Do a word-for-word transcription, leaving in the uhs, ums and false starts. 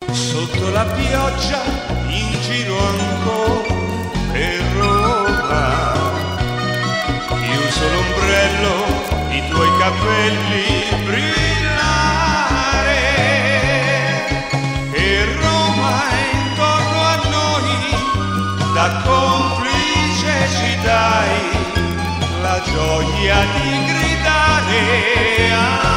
sotto la pioggia, in giro ancora per Roma. Chiuso l'ombrello, i tuoi capelli brillare, e Roma intorno a noi, da complice ci dai la gioia di gridare.